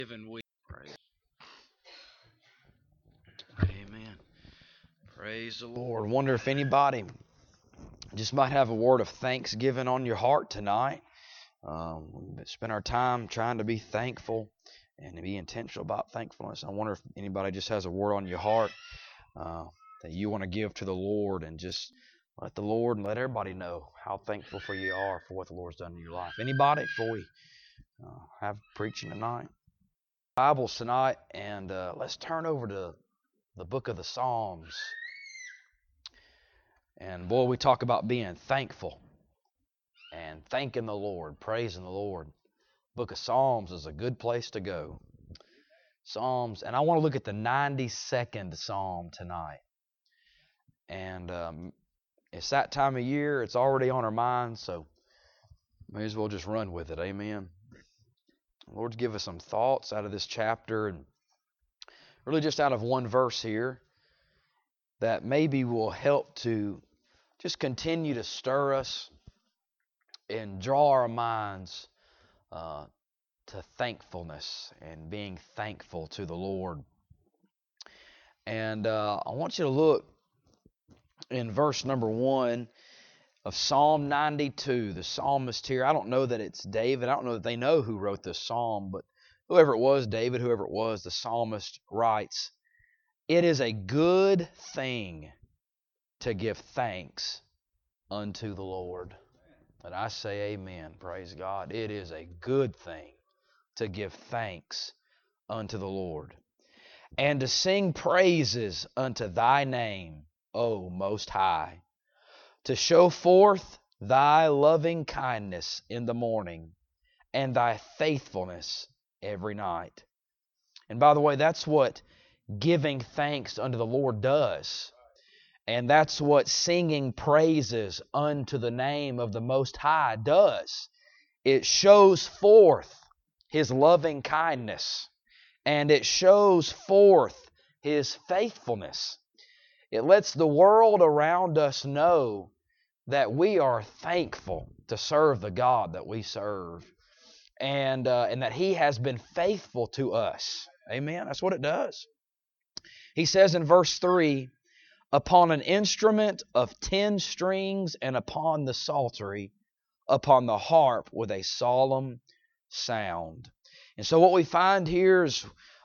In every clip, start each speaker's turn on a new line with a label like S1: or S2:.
S1: Given week. Praise. Amen. Praise the Lord. Wonder if anybody just might have a word of thanksgiving on your heart tonight. We spend our time trying to be thankful and to be intentional about thankfulness. I wonder if anybody just has a word on your heart that you want to give to the Lord, and just let the Lord and let everybody know how thankful for you are for what the Lord's done in your life. Anybody before we have preaching tonight? Bibles tonight, and let's turn over to the book of the Psalms. And boy, we talk about being thankful and thanking the Lord, praising the Lord. Book of Psalms is a good place to go. Psalms, and I want to look at the 92nd Psalm tonight. And it's that time of year, it's already on our minds, so may as well just run with it. Amen. Lord, give us some thoughts out of this chapter, and really just out of one verse here that maybe will help to just continue to stir us and draw our minds to thankfulness and being thankful to the Lord. And I want you to look in verse number 1 of Psalm 92. The psalmist here, I don't know that it's David. I don't know that they know who wrote this psalm, but whoever it was, David, whoever it was, the psalmist writes, "It is a good thing to give thanks unto the Lord." And I say amen. Praise God. It is a good thing to give thanks unto the Lord, and to sing praises unto thy name, O Most High, to show forth thy loving kindness in the morning, and thy faithfulness every night. And by the way, that's what giving thanks unto the Lord does. And that's what singing praises unto the name of the Most High does. It shows forth His loving kindness, and it shows forth His faithfulness. It lets the world around us know that we are thankful to serve the God that we serve, and that He has been faithful to us. Amen. That's what it does. He says in verse 3, "Upon an instrument of 10 strings, and upon the psaltery, upon the harp with a solemn sound." And so what we find here is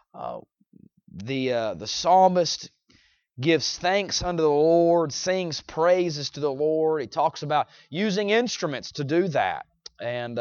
S1: the psalmist gives thanks unto the Lord, sings praises to the Lord. He talks about using instruments to do that. And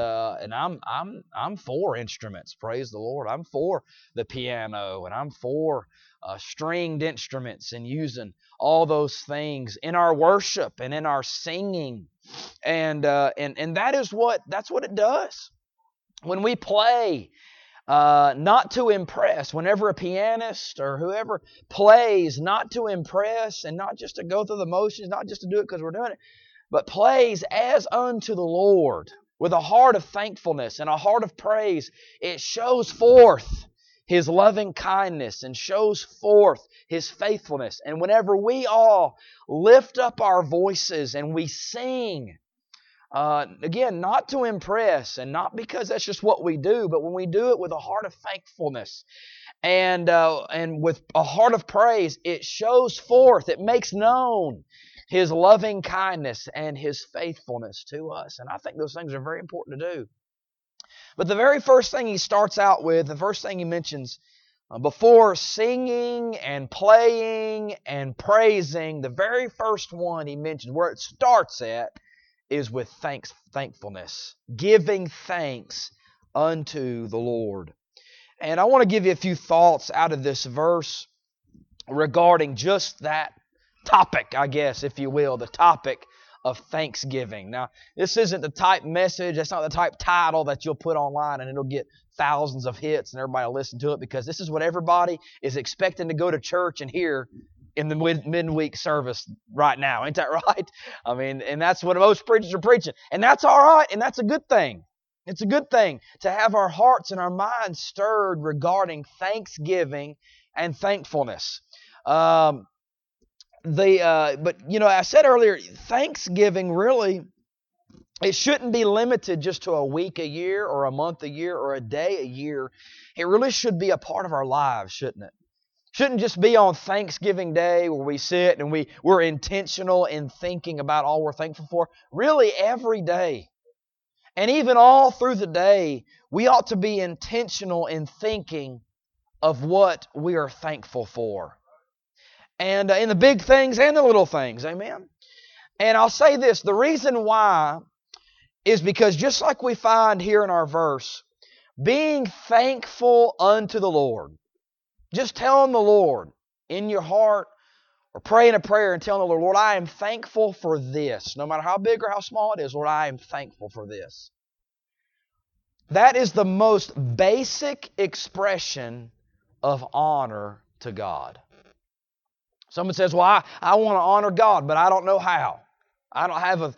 S1: I'm for instruments, praise the Lord. I'm for the piano, and I'm for stringed instruments, and using all those things in our worship and in our singing, and that's what it does when we play. Not to impress. Whenever a pianist or whoever plays, not to impress and not just to go through the motions, not just to do it because we're doing it, but plays as unto the Lord with a heart of thankfulness and a heart of praise, it shows forth His loving kindness and shows forth His faithfulness. And whenever we all lift up our voices and we sing, again, not to impress and not because that's just what we do, but when we do it with a heart of thankfulness and with a heart of praise, it shows forth, it makes known His loving kindness and His faithfulness to us. And I think those things are very important to do. But the very first thing he starts out with, the first thing he mentions, before singing and playing and praising, the very first one he mentions, where it starts at, is with thankfulness, giving thanks unto the Lord. And I want to give you a few thoughts out of this verse regarding just that topic, I guess, if you will, the topic of thanksgiving. Now, this isn't the type message, that's not the type title that you'll put online and it'll get thousands of hits and everybody will listen to it, because this is what everybody is expecting to go to church and hear in the midweek service right now. Ain't that right? I mean, and that's what most preachers are preaching. And that's all right, and that's a good thing. It's a good thing to have our hearts and our minds stirred regarding thanksgiving and thankfulness. But I said earlier, thanksgiving really It shouldn't be limited just to a week a year or a month a year or a day a year. It really should be a part of our lives, shouldn't it? Shouldn't just be on Thanksgiving Day where we sit and we're intentional in thinking about all we're thankful for. Really, every day. And even all through the day, we ought to be intentional in thinking of what we are thankful for. And in the big things and the little things. Amen? And I'll say this, the reason why is because just like we find here in our verse, being thankful unto the Lord. Just telling the Lord in your heart or praying a prayer and telling the Lord, Lord, I am thankful for this. No matter how big or how small it is, Lord, I am thankful for this. That is the most basic expression of honor to God. Someone says, well, I want to honor God, but I don't know how. I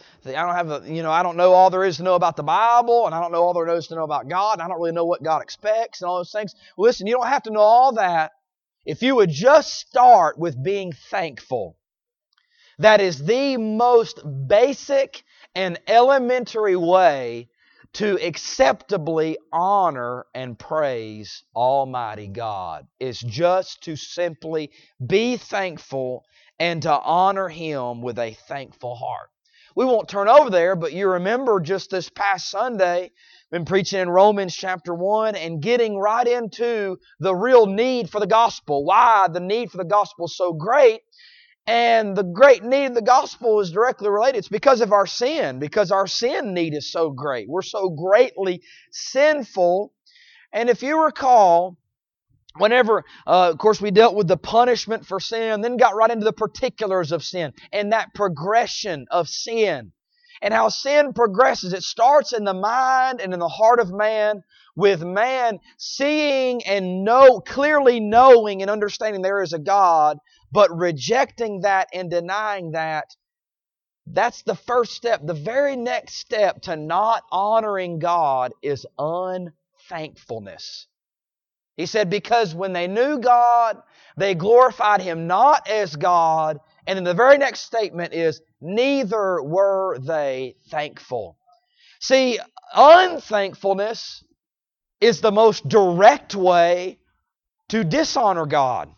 S1: don't know all there is to know about the Bible, and I don't know all there is to know about God, and I don't really know what God expects and all those things. Well, listen, you don't have to know all that if you would just start with being thankful. That is the most basic and elementary way to acceptably honor and praise Almighty God. Is just to simply be thankful and to honor Him with a thankful heart. We won't turn over there, but you remember just this past Sunday, been preaching in Romans chapter 1 and getting right into the real need for the gospel. Why the need for the gospel is so great. And the great need of the gospel is directly related. It's because of our sin, because our sin need is so great. We're so greatly sinful. And if you recall, whenever, of course, we dealt with the punishment for sin, then got right into the particulars of sin and that progression of sin and how sin progresses. It starts in the mind and in the heart of man, with man seeing and clearly knowing and understanding there is a God, but rejecting that and denying that. That's the first step. The very next step to not honoring God is unthankfulness. He said, because when they knew God, they glorified Him not as God. And then the very next statement is, neither were they thankful. See, unthankfulness is the most direct way to dishonor God.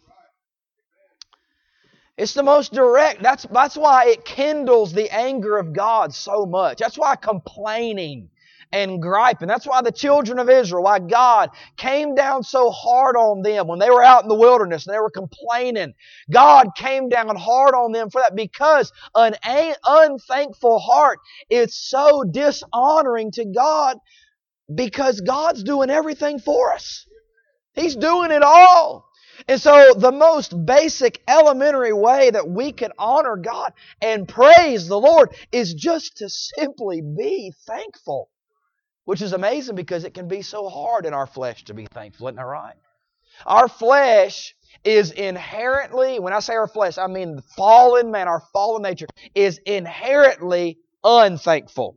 S1: It's the most direct. That's why it kindles the anger of God so much. That's why complaining and griping. That's why the children of Israel, why God came down so hard on them when they were out in the wilderness and they were complaining. God came down hard on them for that, because an unthankful heart is so dishonoring to God, because God's doing everything for us. He's doing it all. And so the most basic elementary way that we can honor God and praise the Lord is just to simply be thankful. Which is amazing, because it can be so hard in our flesh to be thankful, isn't that right? Our flesh is inherently, when I say our flesh, I mean the fallen man, our fallen nature, is inherently unthankful.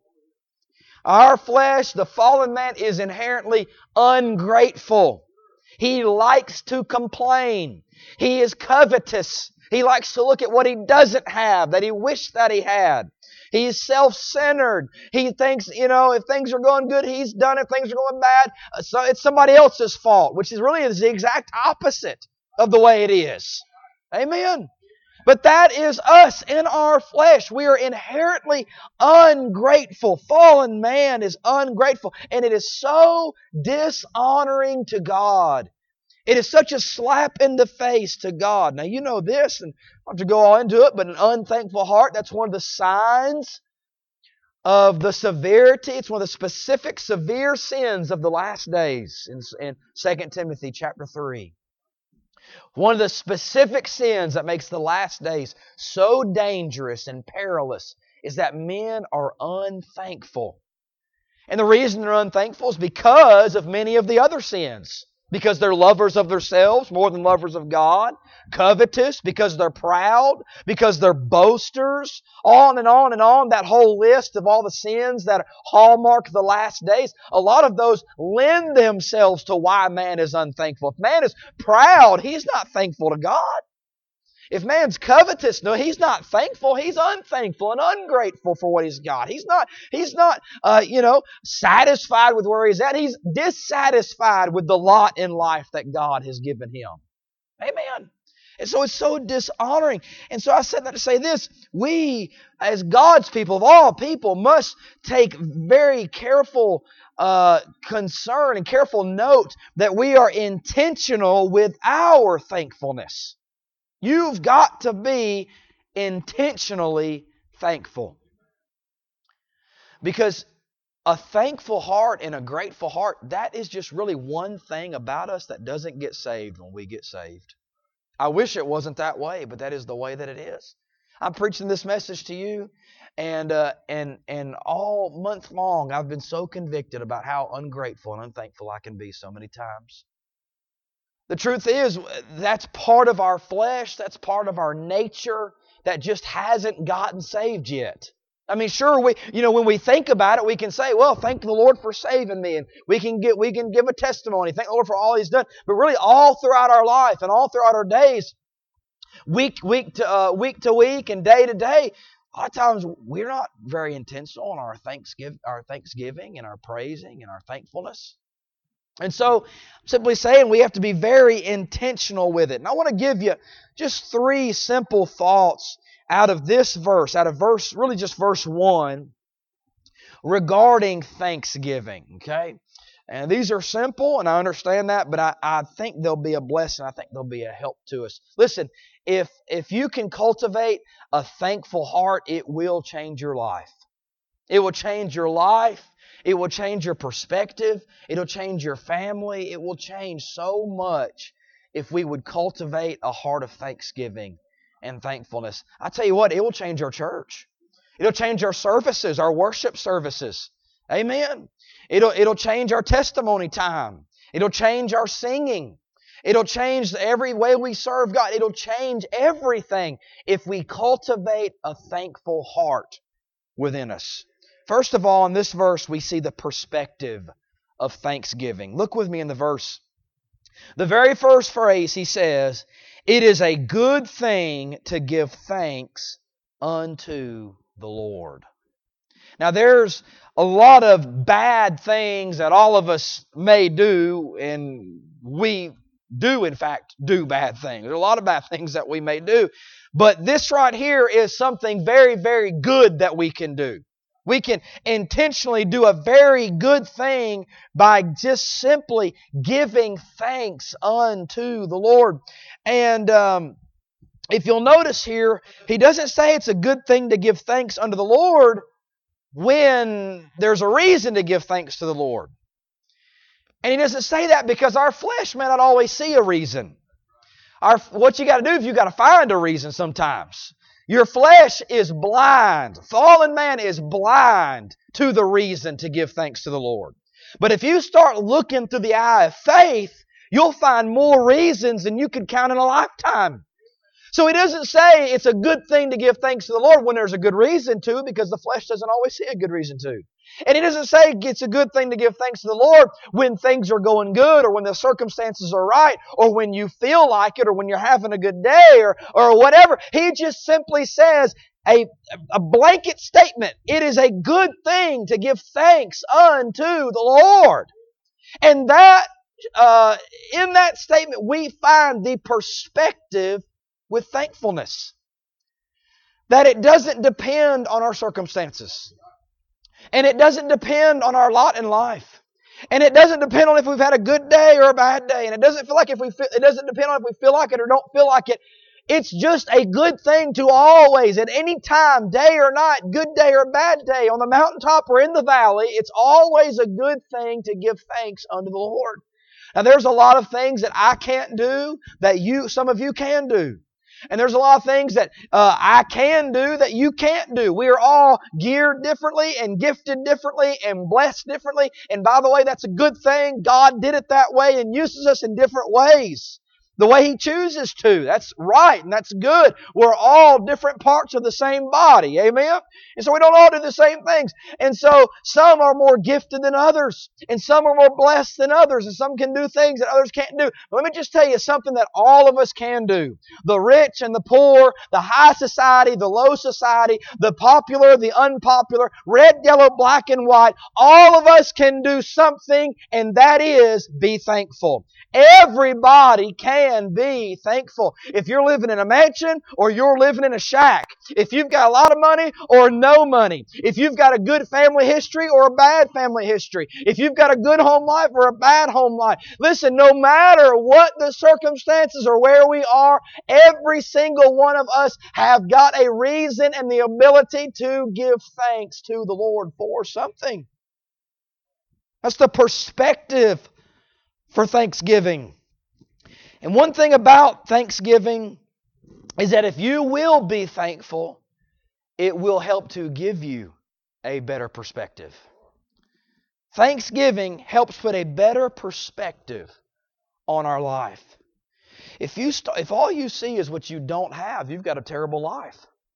S1: Our flesh, the fallen man, is inherently ungrateful. He likes to complain. He is covetous. He likes to look at what he doesn't have, that he wished that he had. He is self-centered. He thinks, if things are going good, he's done it. If things are going bad, so it's somebody else's fault, which is really the exact opposite of the way it is. Amen? But that is us in our flesh. We are inherently ungrateful. Fallen man is ungrateful. And it is so dishonoring to God. It is such a slap in the face to God. Now, you know this, and I don't have to go all into it, but an unthankful heart, that's one of the signs of the severity. It's one of the specific severe sins of the last days in 2 Timothy chapter 3. One of the specific sins that makes the last days so dangerous and perilous is that men are unthankful. And the reason they're unthankful is because of many of the other sins. Because they're lovers of themselves more than lovers of God. Covetous, because they're proud. Because they're boasters. On and on and on. That whole list of all the sins that hallmark the last days. A lot of those lend themselves to why man is unthankful. If man is proud, he's not thankful to God. If man's covetous, no, he's not thankful. He's unthankful and ungrateful for what he's got. He's not satisfied with where he's at. He's dissatisfied with the lot in life that God has given him. Amen. And so it's so dishonoring. And so I said that to say this. We, as God's people, of all people, must take very careful concern and careful note that we are intentional with our thankfulness. You've got to be intentionally thankful. Because a thankful heart and a grateful heart, that is just really one thing about us that doesn't get saved when we get saved. I wish it wasn't that way, but that is the way that it is. I'm preaching this message to you, and all month long I've been so convicted about how ungrateful and unthankful I can be so many times. The truth is, that's part of our flesh, that's part of our nature that just hasn't gotten saved yet. I mean, sure, when we think about it, we can say, well, thank the Lord for saving me, and we can give a testimony, thank the Lord for all He's done. But really, all throughout our life and all throughout our days, week to week and day to day, a lot of times we're not very intentional in our thanksgiving and our praising and our thankfulness. And so, I'm simply saying we have to be very intentional with it. And I want to give you just 3 simple thoughts out of this verse, really just verse 1, regarding thanksgiving, okay? And these are simple, and I understand that, but I think they'll be a blessing. I think they'll be a help to us. Listen, if you can cultivate a thankful heart, it will change your life. It will change your life. It will change your perspective. It'll change your family. It will change so much if we would cultivate a heart of thanksgiving and thankfulness. I tell you what, it will change our church. It'll change our services, our worship services. Amen. It'll change our testimony time. It'll change our singing. It'll change every way we serve God. It'll change everything if we cultivate a thankful heart within us. First of all, in this verse, we see the perspective of thanksgiving. Look with me in the verse. The very first phrase, he says, "It is a good thing to give thanks unto the Lord." Now, there's a lot of bad things that all of us may do, and we do, in fact, do bad things. There's a lot of bad things that we may do. But this right here is something very, very good that we can do. We can intentionally do a very good thing by just simply giving thanks unto the Lord. And if you'll notice here, he doesn't say it's a good thing to give thanks unto the Lord when there's a reason to give thanks to the Lord. And he doesn't say that because our flesh may not always see a reason. What you got to do is you got to find a reason sometimes. Your flesh is blind. Fallen man is blind to the reason to give thanks to the Lord. But if you start looking through the eye of faith, you'll find more reasons than you could count in a lifetime. So he doesn't say it's a good thing to give thanks to the Lord when there's a good reason to, because the flesh doesn't always see a good reason to. And he doesn't say it's a good thing to give thanks to the Lord when things are going good, or when the circumstances are right, or when you feel like it, or when you're having a good day, or whatever. He just simply says a blanket statement. It is a good thing to give thanks unto the Lord. And that in that statement we find the perspective with thankfulness. That it doesn't depend on our circumstances. And it doesn't depend on our lot in life. And it doesn't depend on if we've had a good day or a bad day. And it doesn't depend on if we feel like it or don't feel like it. It's just a good thing to always, at any time, day or night, good day or bad day, on the mountaintop or in the valley, it's always a good thing to give thanks unto the Lord. Now there's a lot of things that I can't do that some of you can do. And there's a lot of things that I can do that you can't do. We are all geared differently and gifted differently and blessed differently. And by the way, that's a good thing. God did it that way and uses us in different ways. the way He chooses to. That's right and that's good. We're all different parts of the same body. Amen? And so we don't all do the same things. And so some are more gifted than others. And some are more blessed than others. And some can do things that others can't do. But let me just tell you something that all of us can do. The rich and the poor, the high society, the low society, the popular, the unpopular, red, yellow, black, and white, all of us can do something, and that is be thankful. Everybody can be thankful. If you're living in a mansion or you're living in a shack, if you've got a lot of money or no money, if you've got a good family history or a bad family history, if you've got a good home life or a bad home life, listen, no matter what the circumstances or where we are, every single one of us have got a reason and the ability to give thanks to the Lord for something. That's the perspective for Thanksgiving. And one thing about Thanksgiving is that if you will be thankful, it will help to give you a better perspective. Thanksgiving helps put a better perspective on our life. If all you see is what you don't have, you've got a terrible life.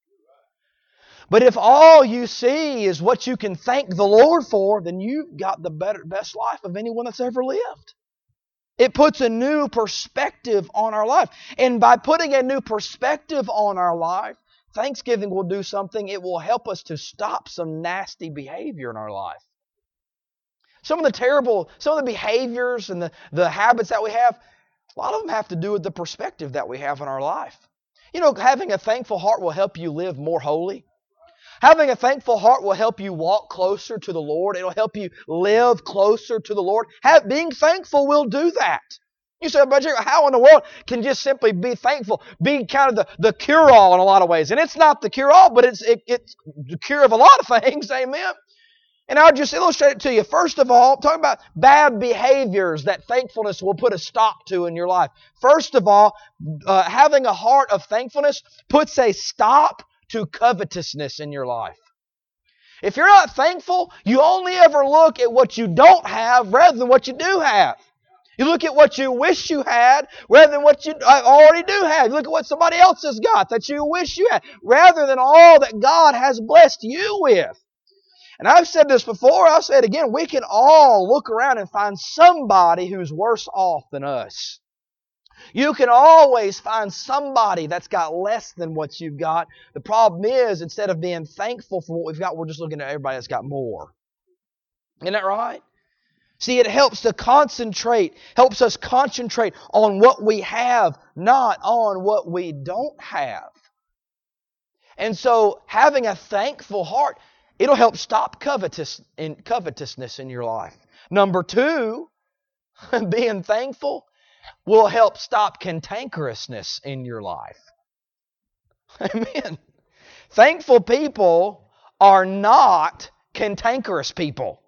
S1: But if all you see is what you can thank the Lord for, then you've got the best life of anyone that's ever lived. It puts a new perspective on our life. And by putting a new perspective on our life, Thanksgiving will do something. It will help us to stop some nasty behavior in our life. Some of the behaviors and the habits that we have, a lot of them have to do with the perspective that we have in our life. You know, having a thankful heart will help you live more holy. Having a thankful heart will help you walk closer to the Lord. It'll help you live closer to the Lord. Being thankful will do that. You say, but how in the world can just simply be thankful be kind of the cure-all in a lot of ways? And it's not the cure-all, but it's the cure of a lot of things. Amen? And I'll just illustrate it to you. First of all, talking about bad behaviors that thankfulness will put a stop to in your life. First of all, having a heart of thankfulness puts a stop to covetousness in your life. If you're not thankful, you only ever look at what you don't have rather than what you do have. You look at what you wish you had rather than what you already do have. You look at what somebody else has got that you wish you had rather than all that God has blessed you with. And I've said this before, I'll say it again, we can all look around and find somebody who's worse off than us. You can always find somebody that's got less than what you've got. The problem is, instead of being thankful for what we've got, we're just looking at everybody that's got more. Isn't that right? See, it helps us concentrate on what we have, not on what we don't have. And so, having a thankful heart, it'll help stop covetousness in your life. Number 2, being thankful will help stop cantankerousness in your life. Amen. Thankful people are not cantankerous people.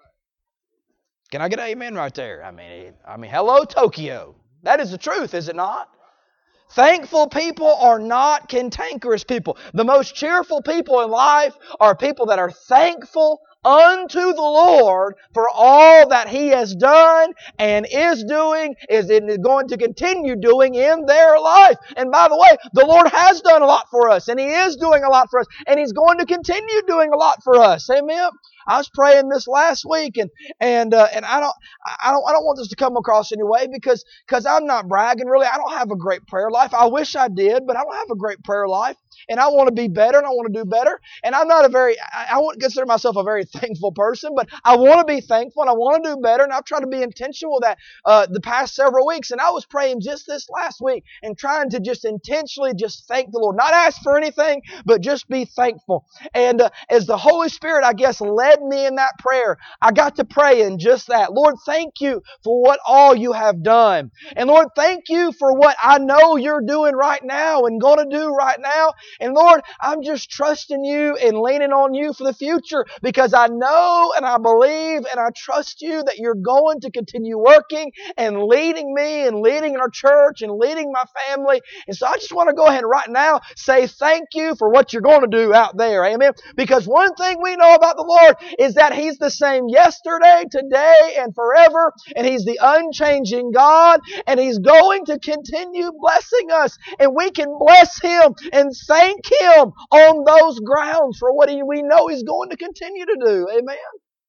S1: Can I get an amen right there? I mean, hello, Tokyo. That is the truth, is it not? Thankful people are not cantankerous people. The most cheerful people in life are people that are thankful unto the Lord for all that He has done and is doing, is going to continue doing in their life. And by the way, the Lord has done a lot for us, and He is doing a lot for us, and He's going to continue doing a lot for us. Amen. I was praying this last week, and I don't want this to come across anyway because I'm not bragging. Really, I don't have a great prayer life. I wish I did, but I don't have a great prayer life. And I want to be better, and I want to do better. And I wouldn't consider myself a very thankful person, but I want to be thankful, and I want to do better, and I've tried to be intentional with that the past several weeks. And I was praying just this last week and trying to just intentionally just thank the Lord. Not ask for anything, but just be thankful. And as the Holy Spirit, I guess, led me in that prayer, I got to pray in just that. Lord, thank you for what all you have done. And Lord, thank you for what I know you're doing right now and going to do right now.
S2: And Lord, I'm just trusting You and leaning on You for the future because I know and I believe and I trust You that You're going to continue working and leading me and leading our church and leading my family. And so I just want to go ahead right now say thank You for what You're going to do out there. Amen. Because one thing we know about the Lord is that He's the same yesterday, today, and forever. And He's the unchanging God. And He's going to continue blessing us. And we can bless Him and thank Him on those grounds for what we know He's going to continue to do. Amen.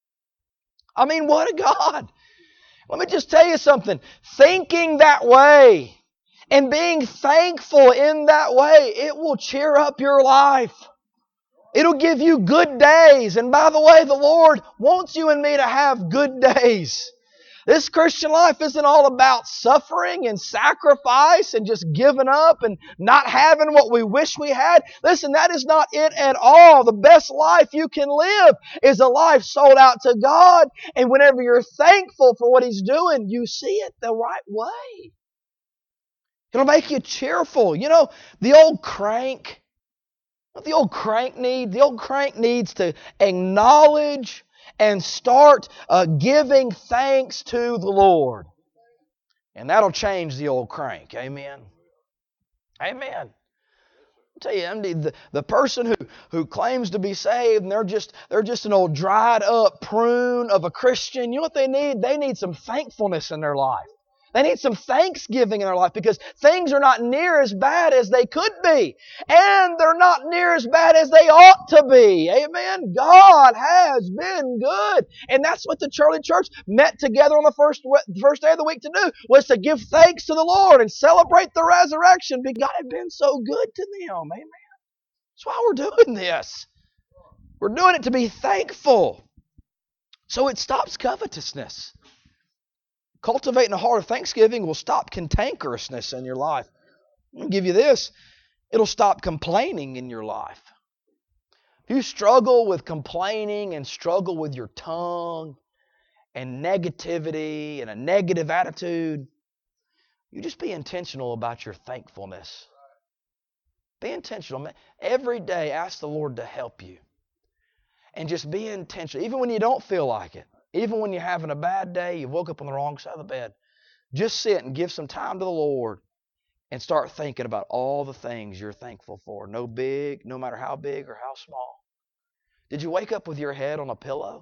S2: I mean, what a God. Let me just tell you something. Thinking that way and being thankful in that way, it will cheer up your life. It'll give you good days. And by the way, the Lord wants you and me to have good days. This Christian life isn't all about suffering and sacrifice and just giving up and not having what we wish we had. Listen, that is not it at all. The best life you can live is a life sold out to God. And whenever you're thankful for what He's doing, you see it the right way. It'll make you cheerful. You know, the old crank, what the old crank needs? The old crank needs to acknowledge and start giving thanks to the Lord. And that'll change the old crank. Amen. Amen. I'll tell you, the person who claims to be saved and they're just an old dried up prune of a Christian, you know what they need? They need some thankfulness in their life. They need some thanksgiving in their life because things are not near as bad as they could be. And they're not near as bad as they ought to be. Amen. God has been good. And that's what the early church met together on the first day of the week to do, was to give thanks to the Lord and celebrate the resurrection because God had been so good to them. Amen. That's why we're doing this. We're doing it to be thankful. So it stops covetousness. Cultivating a heart of thanksgiving will stop cantankerousness in your life. I'll give you this. It'll stop complaining in your life. If you struggle with complaining and struggle with your tongue and negativity and a negative attitude, you just be intentional about your thankfulness. Be intentional. Every day ask the Lord to help you. And just be intentional, even when you don't feel like it. Even when you're having a bad day, you woke up on the wrong side of the bed, just sit and give some time to the Lord and start thinking about all the things you're thankful for. No matter how big or how small. Did you wake up with your head on a pillow?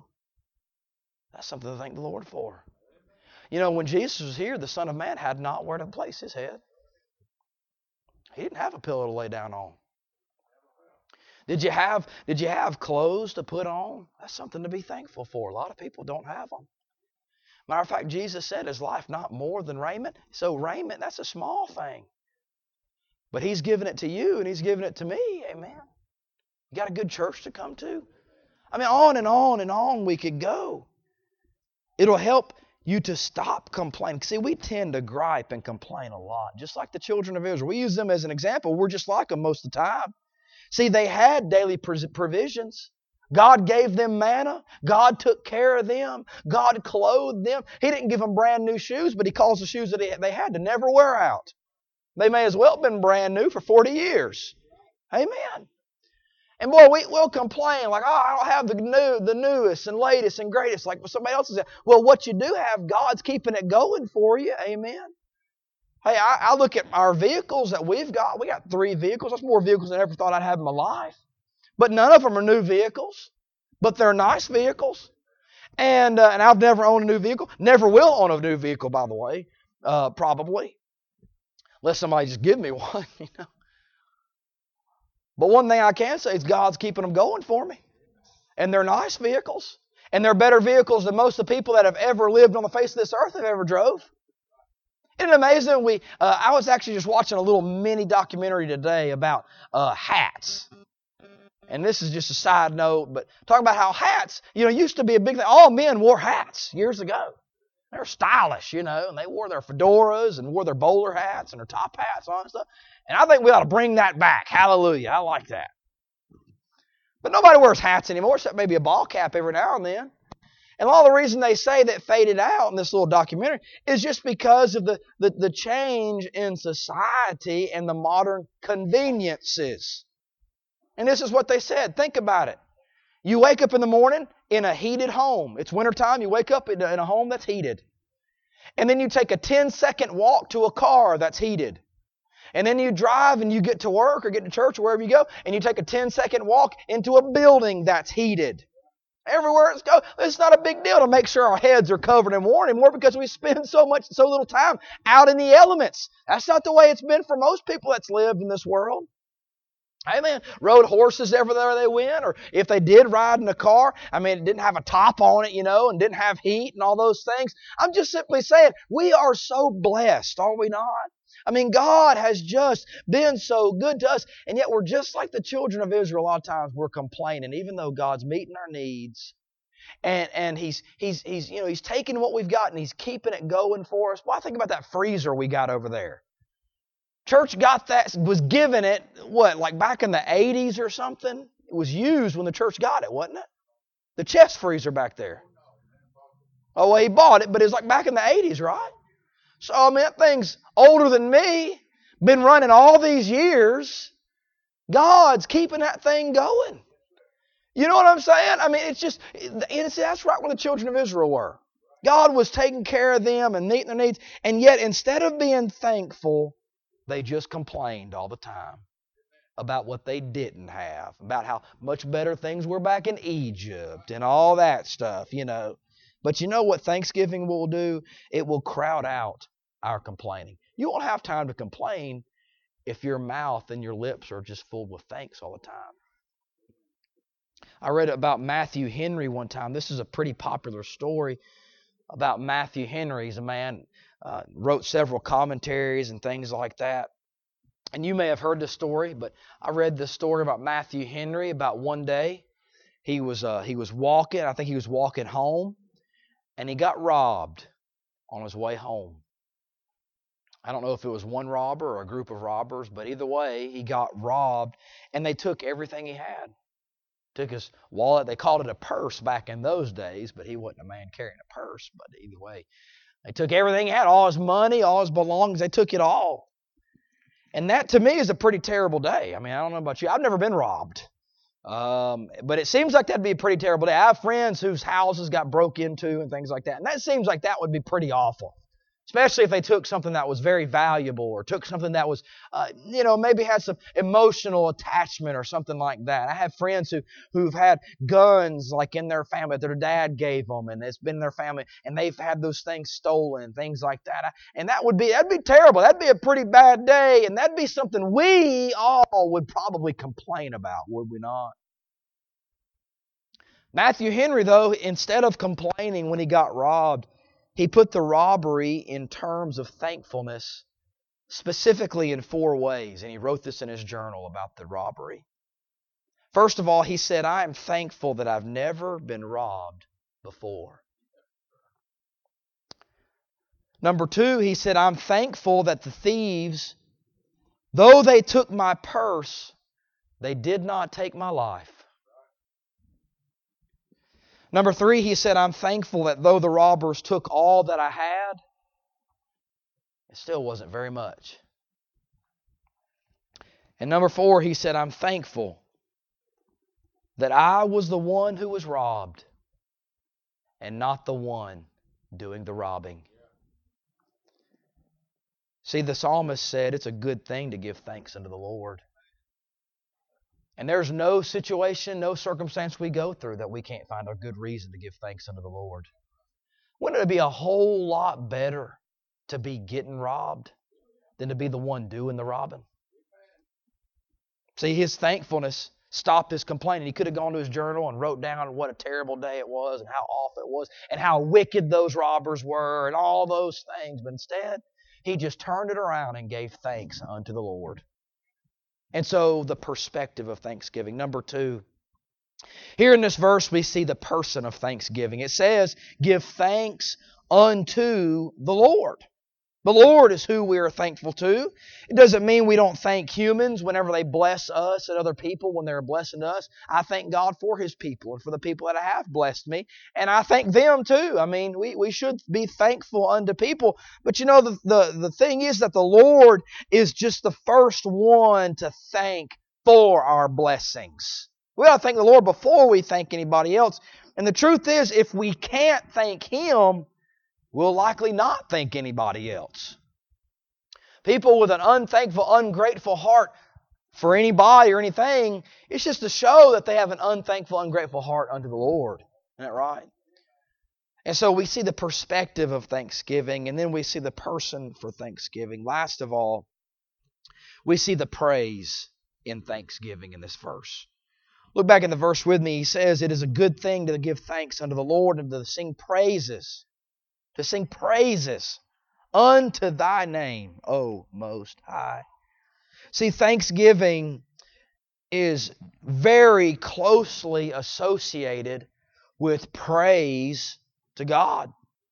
S2: That's something to thank the Lord for. You know, when Jesus was here, the Son of Man had not where to place His head. He didn't have a pillow to lay down on. Did you have clothes to put on? That's something to be thankful for. A lot of people don't have them. Matter of fact, Jesus said, is life not more than raiment? So raiment, that's a small thing. But He's given it to you and He's given it to me. Amen. You got a good church to come to? I mean, on and on and on we could go. It'll help you to stop complaining. See, we tend to gripe and complain a lot. Just like the children of Israel. We use them as an example. We're just like them most of the time. See, they had daily provisions. God gave them manna. God took care of them. God clothed them. He didn't give them brand new shoes, but He caused the shoes that they had to never wear out. They may as well have been brand new for 40 years. Amen. And boy, we'll complain like, oh, I don't have the newest and latest and greatest like somebody else is. Well, what you do have, God's keeping it going for you. Amen. Hey, I look at our vehicles that we've got. We got 3 vehicles. That's more vehicles than I ever thought I'd have in my life. But none of them are new vehicles. But they're nice vehicles. And I've never owned a new vehicle. Never will own a new vehicle, by the way. Probably. Unless somebody just give me one, you know. But one thing I can say is God's keeping them going for me. And they're nice vehicles. And they're better vehicles than most of the people that have ever lived on the face of this earth have ever drove. Isn't it amazing? I was actually just watching a little mini documentary today about hats. And this is just a side note, but talking about how hats, used to be a big thing. All men wore hats years ago. They were stylish, and they wore their fedoras and wore their bowler hats and their top hats and all that stuff. And I think we ought to bring that back. Hallelujah. I like that. But nobody wears hats anymore except maybe a ball cap every now and then. And all the reason they say that faded out in this little documentary is just because of the change in society and the modern conveniences. And this is what they said. Think about it. You wake up in the morning in a heated home. It's wintertime. You wake up in a home that's heated. And then you take a 10-second walk to a car that's heated. And then you drive and you get to work or get to church or wherever you go, and you take a 10-second walk into a building that's heated. Everywhere it's go, it's not a big deal to make sure our heads are covered and warm anymore because we spend so little time out in the elements. That's not the way it's been for most people that's lived in this world. Amen. Rode horses everywhere they went, or if they did ride in a car, it didn't have a top on it, and didn't have heat and all those things. I'm just simply saying, we are so blessed, are we not? God has just been so good to us, and yet we're just like the children of Israel. A lot of times we're complaining, even though God's meeting our needs, and He's taking what we've got and He's keeping it going for us. Well, I think about that freezer we got over there. Church got that, was given it, like back in the 80s or something? It was used when the church got it, wasn't it? The chest freezer back there. Oh, well, he bought it, but it was like back in the 80s, right? So, that thing's older than me, been running all these years. God's keeping that thing going. You know what I'm saying? That's right where the children of Israel were. God was taking care of them and meeting their needs, and yet instead of being thankful, they just complained all the time about what they didn't have, about how much better things were back in Egypt and all that stuff, But you know what Thanksgiving will do? It will crowd out our complaining. You won't have time to complain if your mouth and your lips are just full with thanks all the time. I read about Matthew Henry one time. This is a pretty popular story about Matthew Henry. He's a man, wrote several commentaries and things like that. And you may have heard this story, but I read this story about Matthew Henry about one day. He was walking, I think he was walking home, and he got robbed on his way home. I don't know if it was one robber or a group of robbers, but either way, he got robbed, and they took everything he had. Took his wallet. They called it a purse back in those days, but he wasn't a man carrying a purse. But either way, they took everything he had, all his money, all his belongings. They took it all. And that, to me, is a pretty terrible day. I don't know about you. I've never been robbed. But it seems like that'd be a pretty terrible day. I have friends whose houses got broke into and things like that. And that seems like that would be pretty awful. Especially if they took something that was very valuable or took something that was, maybe had some emotional attachment or something like that. I have friends who've had guns like in their family that their dad gave them, and it's been in their family, and they've had those things stolen and things like that. And that'd be terrible. That'd be a pretty bad day, and that'd be something we all would probably complain about, would we not? Matthew Henry, though, instead of complaining when he got robbed, he put the robbery in terms of thankfulness, specifically in 4 ways. And he wrote this in his journal about the robbery. First of all, he said, I am thankful that I've never been robbed before. Number 2, he said, I'm thankful that the thieves, though they took my purse, they did not take my life. Number 3, he said, I'm thankful that though the robbers took all that I had, it still wasn't very much. And number 4, he said, I'm thankful that I was the one who was robbed and not the one doing the robbing. See, the psalmist said it's a good thing to give thanks unto the Lord. And there's no situation, no circumstance we go through that we can't find a good reason to give thanks unto the Lord. Wouldn't it be a whole lot better to be getting robbed than to be the one doing the robbing? See, his thankfulness stopped his complaining. He could have gone to his journal and wrote down what a terrible day it was and how awful it was and how wicked those robbers were and all those things. But instead, he just turned it around and gave thanks unto the Lord. And so the perspective of thanksgiving. Number 2, here in this verse we see the person of thanksgiving. It says, give thanks unto the Lord. The Lord is who we are thankful to. It doesn't mean we don't thank humans whenever they bless us and other people when they're blessing us. I thank God for His people and for the people that have blessed me. And I thank them too. We should be thankful unto people. But the thing is that the Lord is just the first one to thank for our blessings. We ought to thank the Lord before we thank anybody else. And the truth is, if we can't thank Him, we'll likely not thank anybody else. People with an unthankful, ungrateful heart for anybody or anything, it's just to show that they have an unthankful, ungrateful heart unto the Lord. Isn't that right? And so we see the perspective of thanksgiving, and then we see the person for thanksgiving. Last of all, we see the praise in thanksgiving in this verse. Look back in the verse with me. He says, it is a good thing to give thanks unto the Lord and to sing praises. To sing praises unto Thy name, O Most High. See, thanksgiving is very closely associated with praise to God.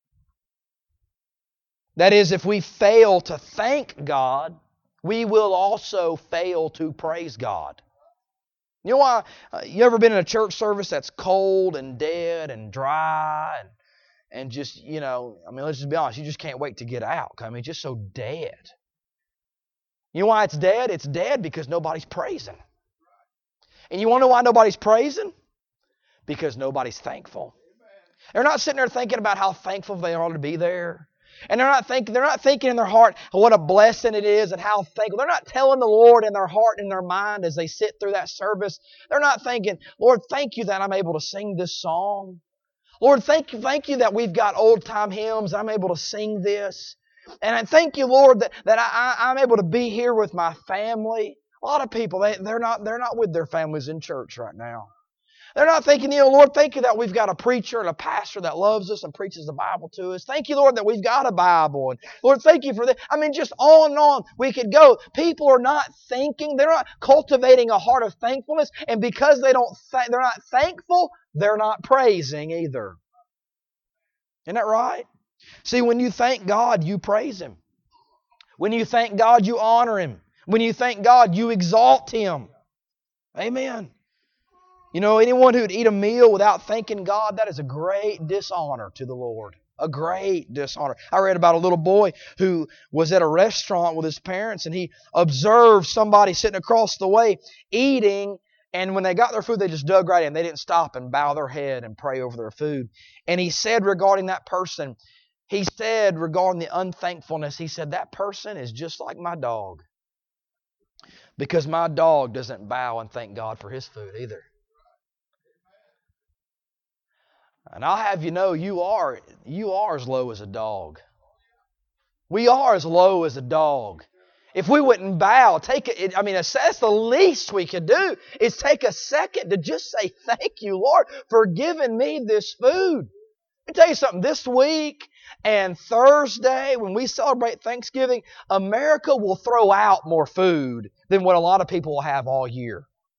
S2: That is, if we fail to thank God, we will also fail to praise God. You know why? You ever been in a church service that's cold and dead and dry and just, let's just be honest, you just can't wait to get out. It's just so dead. You know why it's dead? It's dead because nobody's praising. And you want to know why nobody's praising? Because nobody's thankful. They're not sitting there thinking about how thankful they are to be there. And they're not thinking in their heart what a blessing it is and how thankful. They're not telling the Lord in their heart and their mind as they sit through that service. They're not thinking, Lord, thank you that I'm able to sing this song. Lord, thank you that we've got old-time hymns. I'm able to sing this. And I thank you, Lord, that I'm able to be here with my family. A lot of people, they're not with their families in church right now. They're not thinking, Lord, thank you that we've got a preacher and a pastor that loves us and preaches the Bible to us. Thank you, Lord, that we've got a Bible. And Lord, thank you for this. Just on and on we could go. People are not thinking. They're not cultivating a heart of thankfulness. And because they're not thankful, they're not praising either. Isn't that right? See, when you thank God, you praise Him. When you thank God, you honor Him. When you thank God, you exalt Him. Amen. Anyone who would eat a meal without thanking God, that is a great dishonor to the Lord. A great dishonor. I read about a little boy who was at a restaurant with his parents and he observed somebody sitting across the way eating, and when they got their food, they just dug right in. They didn't stop and bow their head and pray over their food. And he said regarding that person, regarding the unthankfulness, he said, that person is just like my dog. Because my dog doesn't bow and thank God for his food either. And I'll have you know, you are as low as a dog. We are as low as a dog. If we wouldn't bow, that's the least we could do, is take a second to just say, thank you, Lord, for giving me this food. Let me tell you something, this week and Thursday, when we celebrate Thanksgiving, America will throw out more food than what a lot of people will have all year.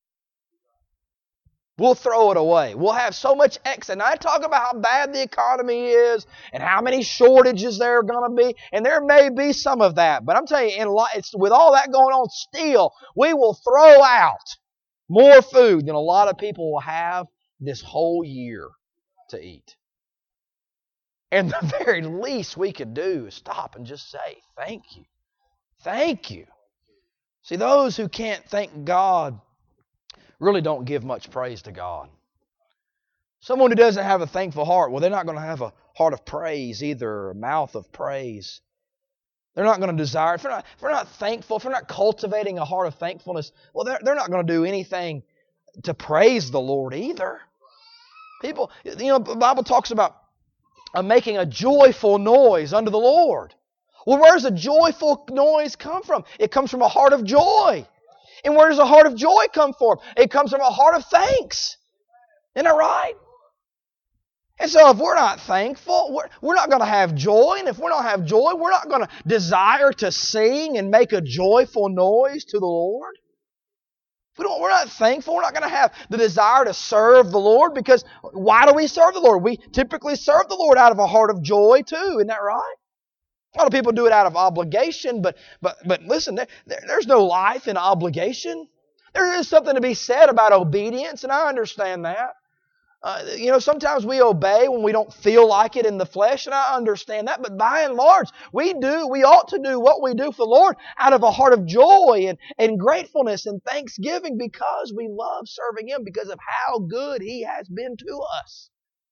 S2: We'll throw it away. We'll have so much excess. And I talk about how bad the economy is and how many shortages there are going to be. And there may be some of that. But I'm telling you, with all that going on still, we will throw out more food than a lot of people will have this whole year to eat. And the very least we could do is stop and just say, thank you. Thank you. See, those who can't thank God really don't give much praise to God. Someone who doesn't have a thankful heart, well, they're not going to have a heart of praise either, a mouth of praise. They're not going to desire. If we're not thankful, if we're not cultivating a heart of thankfulness, well, they're not going to do anything to praise the Lord either. People, the Bible talks about making a joyful noise unto the Lord. Well, where does a joyful noise come from? It comes from a heart of joy. And where does a heart of joy come from? It comes from a heart of thanks. Isn't that right? And so if we're not thankful, we're not going to have joy. And if we don't have joy, we're not going to desire to sing and make a joyful noise to the Lord. If we're not thankful, we're not going to have the desire to serve the Lord, because why do we serve the Lord? We typically serve the Lord out of a heart of joy too. Isn't that right? A lot of people do it out of obligation, but listen, there's no life in obligation. There is something to be said about obedience, and I understand that. Sometimes we obey when we don't feel like it in the flesh, and I understand that. But by and large, we ought to do what we do for the Lord out of a heart of joy and gratefulness and thanksgiving because we love serving Him because of how good He has been to us.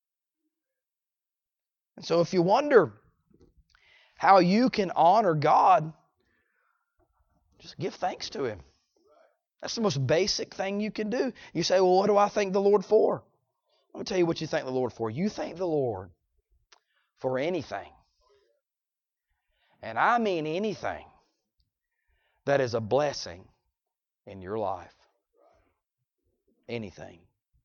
S2: And so if you wonder how you can honor God, just give thanks to Him. That's the most basic thing you can do. You say, well, what do I thank the Lord for? Let me tell you what you thank the Lord for. You thank the Lord for anything. And I mean anything that is a blessing in your life. Anything.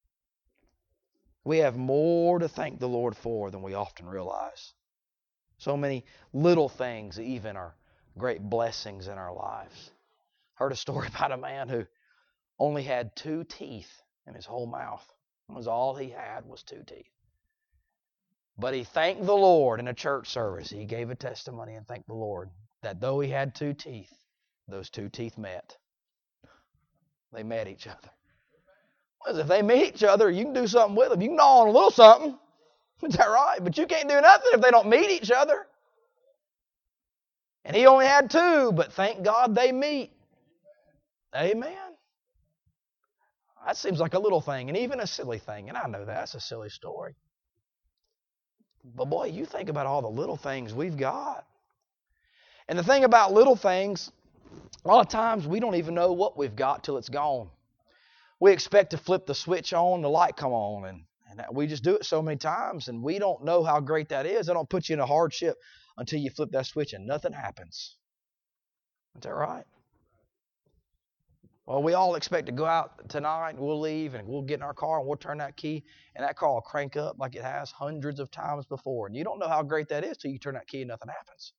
S2: We have more to thank the Lord for than we often realize. So many little things even are great blessings in our lives. Heard a story about a man who only had 2 teeth in his whole mouth. It was all he had was 2 teeth. But he thanked the Lord in a church service. He gave a testimony and thanked the Lord that though he had 2 teeth, those 2 teeth met. They met each other. Well, if they meet each other, you can do something with them. You can gnaw on a little something. Is that right? But you can't do nothing if they don't meet each other. And he only had 2, but thank God they meet. Amen. That seems like a little thing and even a silly thing. And I know that's a silly story. But boy, you think about all the little things we've got. And the thing about little things, a lot of times we don't even know what we've got till it's gone. We expect to flip the switch on, the light come on, and we just do it so many times, and we don't know how great that is. They don't put you in a hardship until you flip that switch and nothing happens. Is that right? Well, we all expect to go out tonight, and we'll leave, and we'll get in our car, and we'll turn that key, and that car will crank up like it has hundreds of times before. And you don't know how great that is till you turn that key and nothing happens.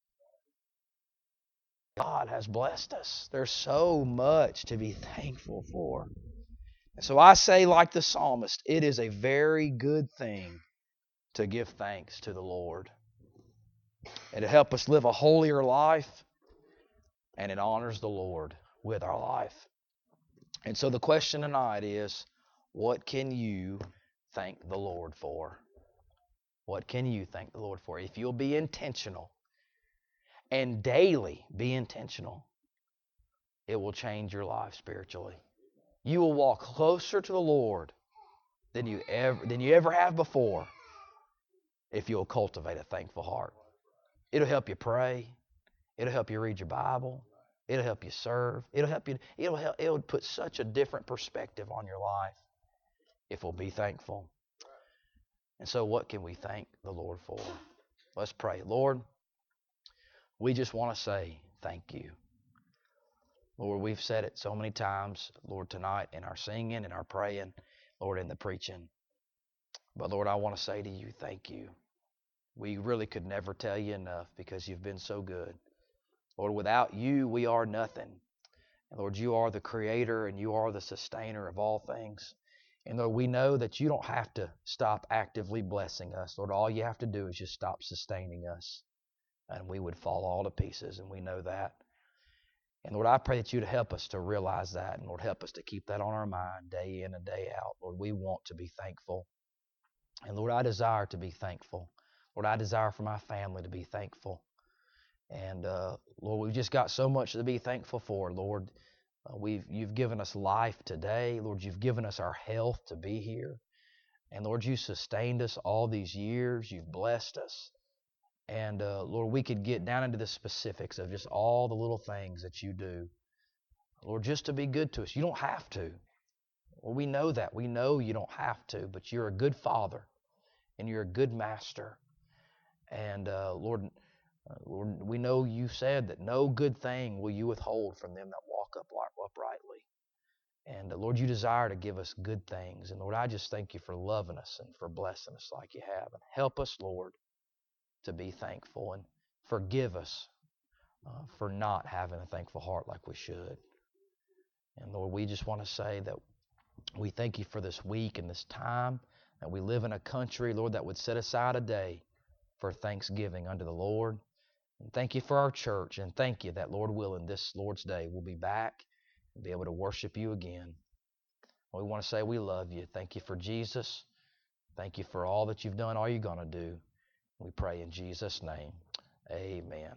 S2: God has blessed us. There's so much to be thankful for. And so I say, like the psalmist, it is a very good thing to give thanks to the Lord. And to help us live a holier life, and it honors the Lord with our life. And so the question tonight is, what can you thank the Lord for? What can you thank the Lord for? If you'll be intentional and daily be intentional, it will change your life spiritually. You will walk closer to the Lord than you ever have before if you'll cultivate a thankful heart. It'll help you pray. It'll help you read your Bible. It'll help you serve. It'll put such a different perspective on your life if we'll be thankful. And so what can we thank the Lord for? Let's pray. Lord, we just want to say thank you. Lord, we've said it so many times, Lord, tonight in our singing, in our praying, Lord, in the preaching. But Lord, I want to say to you, thank you. We really could never tell you enough because you've been so good. Lord, without you, we are nothing. And Lord, you are the creator and you are the sustainer of all things. And Lord, we know that you don't have to stop actively blessing us. Lord, all you have to do is just stop sustaining us. And we would fall all to pieces, and we know that. And Lord, I pray that you'd help us to realize that. And Lord, help us to keep that on our mind day in and day out. Lord, we want to be thankful. And Lord, I desire to be thankful. Lord, I desire for my family to be thankful. And Lord, we've just got so much to be thankful for. Lord, you've given us life today. Lord, you've given us our health to be here. And Lord, you sustained us all these years. You've blessed us. And Lord, we could get down into the specifics of just all the little things that you do. Lord, just to be good to us. You don't have to. Well, we know that. We know you don't have to, but you're a good Father and you're a good Master. And Lord, we know you said that no good thing will you withhold from them that walk uprightly. And Lord, you desire to give us good things. And Lord, I just thank you for loving us and for blessing us like you have. And help us, Lord, to be thankful, and forgive us for not having a thankful heart like we should. And Lord, we just want to say that we thank you for this week and this time, that we live in a country, Lord, that would set aside a day for thanksgiving unto the Lord. And thank you for our church, and thank you that, Lord willing, this Lord's Day we'll be back and be able to worship you again. We want to say we love you. Thank you for Jesus.
S1: Thank you for all that you've done, all you're going to do. We pray in Jesus' name. Amen.